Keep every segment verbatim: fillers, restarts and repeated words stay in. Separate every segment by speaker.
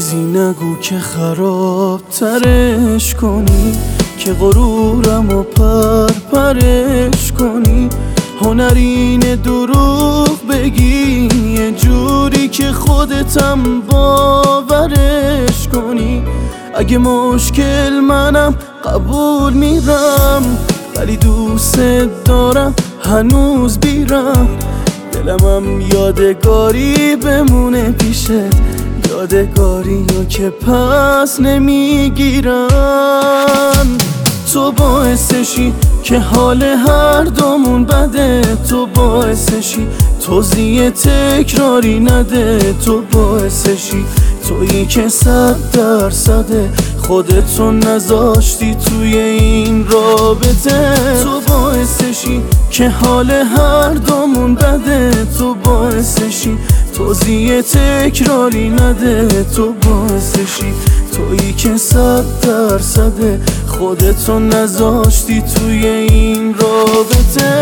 Speaker 1: چیزی نگو که خراب ترش کنی، که غرورم و پر پرش کنی. هنرین دروغ بگی یه جوری که خودتم باورش کنی. اگه مشکل منم قبول میرم، ولی دوست دارم هنوز بیرم. دلمم یادگاری بمونه پیشت، یادگاری رو که پس نمیگیرم. تو باعثشی که حال هر دومون بده، تو باعثشی توضیح تکراری نده. تو باعثشی تویی که صد درصده خودتو نذاشتی توی این رابطه. تو باعثشی که حال هر دومون بده، تو باعثشی توضیح تکراری نده. تو باعثشی تویی که صد درصده خودتو نذاشتی توی این رابطه.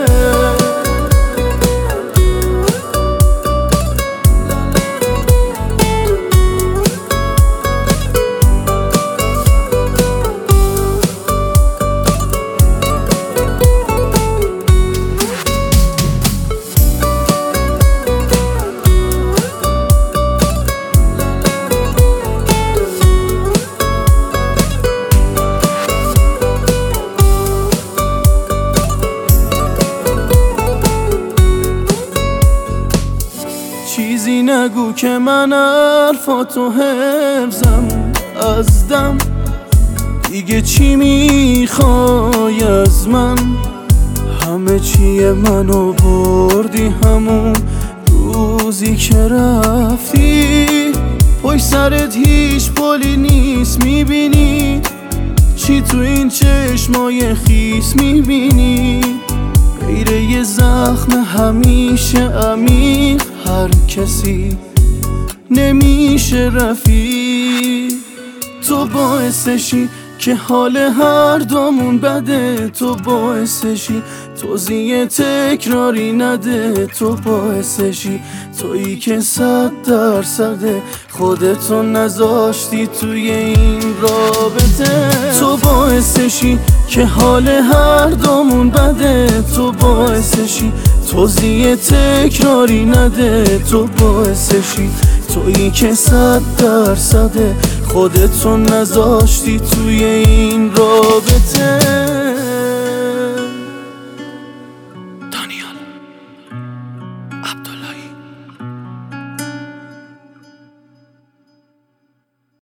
Speaker 1: چیزی نگو که من حرفاتو حفظم از دم. دیگه چی میخوای از من؟ همه چیه منو بردی همون روزی که رفتی. پشت سرت هیچ پلی نیست، میبینی چی تو این چشمای خیس میبینی؟ غیر یه زخم همیشه عمیق، هر کسی نمیشه رفیق. تو باعثشی که حال هر دومون بده، تو باعثشی توضیح تکراری نده. تو باعثشی تویی که صد درصده خودتو نذاشتی توی این رابطه. تو باعثشی که حال هر دومون بده، تو باعثشی توضیح تکراری نده. تو باعثشی تویی که صد درصده خودتو نذاشتی توی این رابطه.